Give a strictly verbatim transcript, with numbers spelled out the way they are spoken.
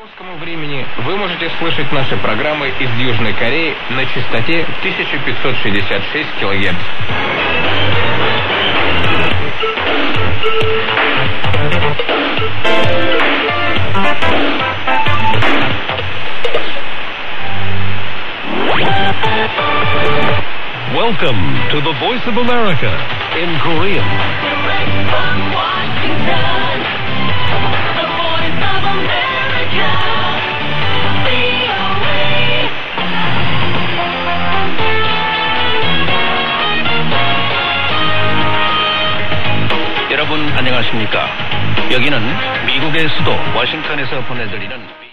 московскому времени вы можете слышать наши программы из Южной Кореи на частоте тысяча пятьсот шестьдесят шесть килогерц. Welcome to the Voice of America in Korean. From Washington, the Voice of America, V O A. 여러분 안녕하십니까? 여기는 미국의 수도 워싱턴에서 보내드리는